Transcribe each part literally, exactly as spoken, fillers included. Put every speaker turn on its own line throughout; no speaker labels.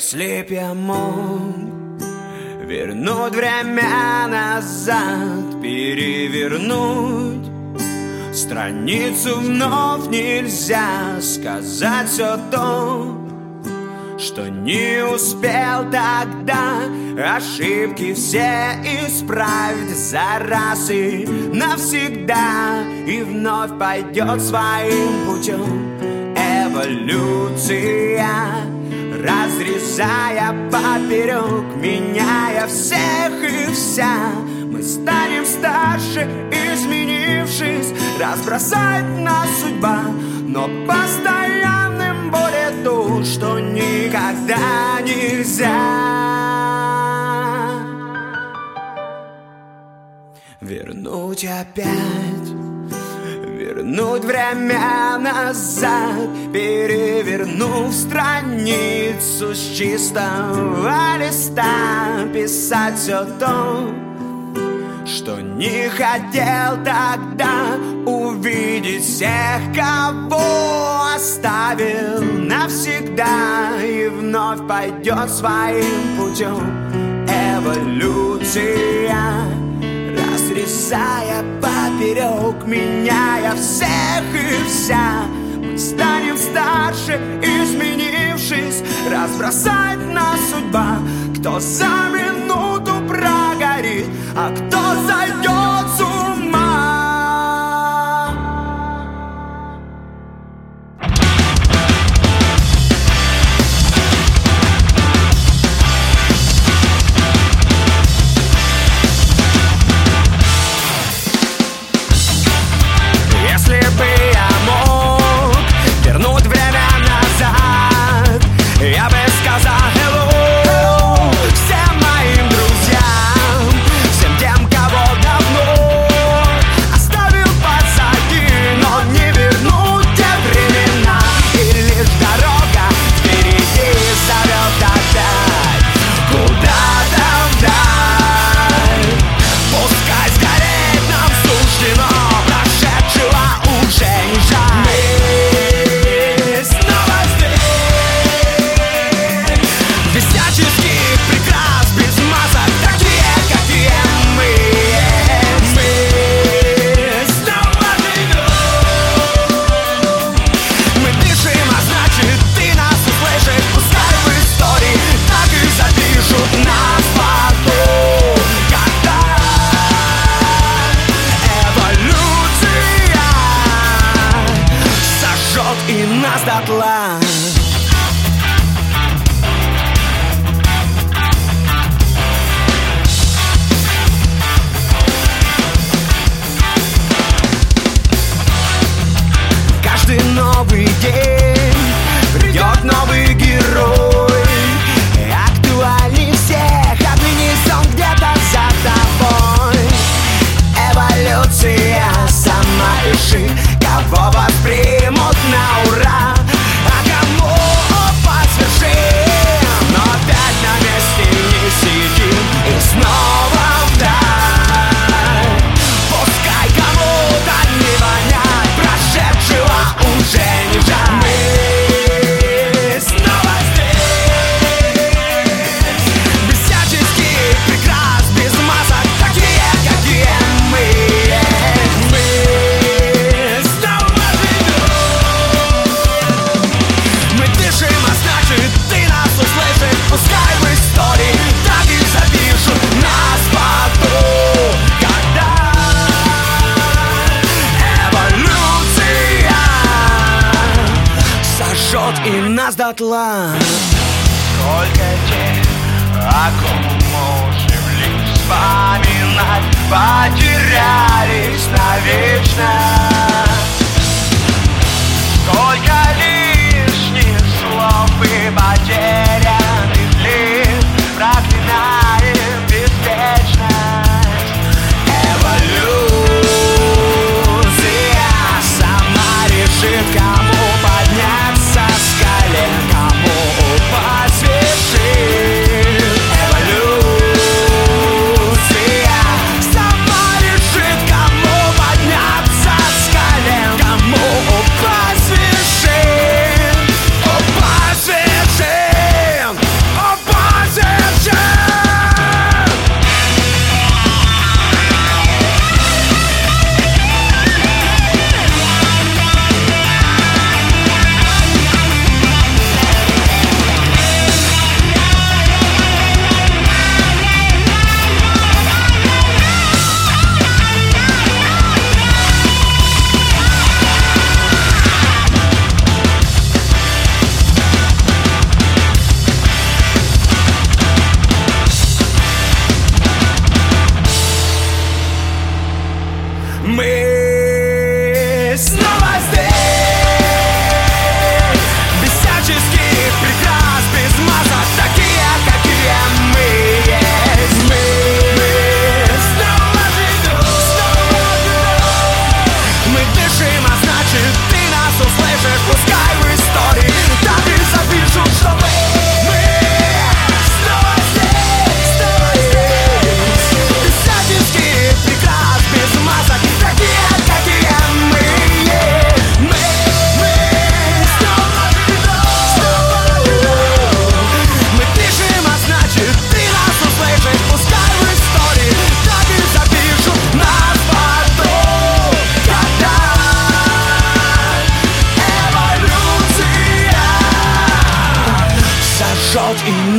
Если б я мог вернуть время назад, перевернуть страницу вновь, нельзя сказать все то, что не успел тогда. Ошибки все исправить за раз и навсегда, и вновь пойдет своим путем эволюция, разрезая поперек, меняя всех и вся. Мы станем старше, изменившись, разбросает нас судьба, но постоянным будет то, что никогда нельзя вернуть опять. Вернуть время назад, перевернув страницу с чистого листа, писать все то, что не хотел тогда, увидеть всех, кого оставил навсегда, и вновь пойдет своим путем эволюция, разрезая поперек, меняя всех и вся. Мы станем старше, изменившись, разбросает нас судьба. Кто за минуту прогорит, а кто сойдет с ума. Если бы я мог вернуть время назад, я бы сказал hello всем моим друзьям, всем тем, кого давно оставил позади, но не вернуть те времена, и лишь дорога впереди зовет опять куда-то вдаль. Пускай сгореть нам суждено, прошедшего уже не жаль. Мы снова здесь, висяческий прекрас, без масок, такие, какие мы есть. Мы снова живем, мы дышим, а значит ты нас услышишь. Пускай в истории так и запишут нас потом, когда эволюция сожжет и нас дотла. Каждый новый день придет новый герой, актуальней всех, отныне сон где-то за тобой. Эволюция сама решит, кого воспримут на ура, а кому посвящим. Но опять на месте не сидим и снова вдаль. Пускай кому-то не вонять, прошедшего уже не жаль. Мы снова здесь, без всяческих прикрас, без масок, такие, какие мы есть. Мы снова живем, мы дышим, а значит ты нас услышишь. Пускай в истории так и запишут нас потом, когда эволюция сожжет и нас дотла. Сколько тех, о ком можем лишь вспоминать, потерялись навечно. Сколько лишних слов и потерянных лиц, проклинаем беспечность. Эволюция сама решит, кому подняться с колен, кому упасть вершин. Эволюция сама решит, кому подняться с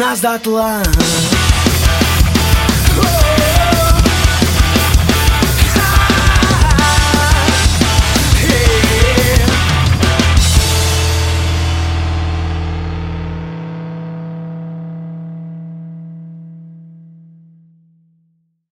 нас дотла.